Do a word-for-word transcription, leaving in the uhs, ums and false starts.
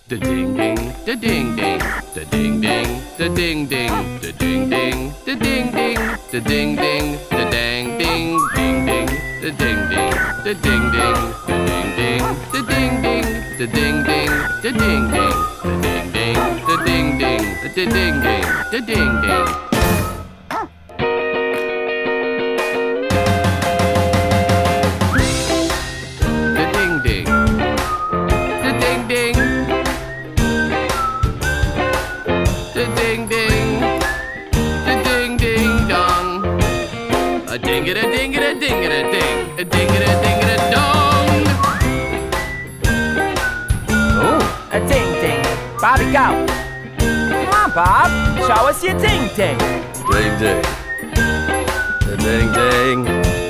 Da ding ding, da ding ding, da ding ding, da ding ding, da ding ding, da ding ding, da ding ding, da dang ding, ding ding, da ding ding, da ding ding, da ding ding, da ding ding, da ding ding, da ding ding, da ding ding, da ding ding, da ding ding, da ding ding. A ding it a ding it a ding it a ding a ding it a ding it a dong. Oh, a ding ding. Bobby, go. Come on, Bob. Show us your ding ding. Ding ding. A ding ding.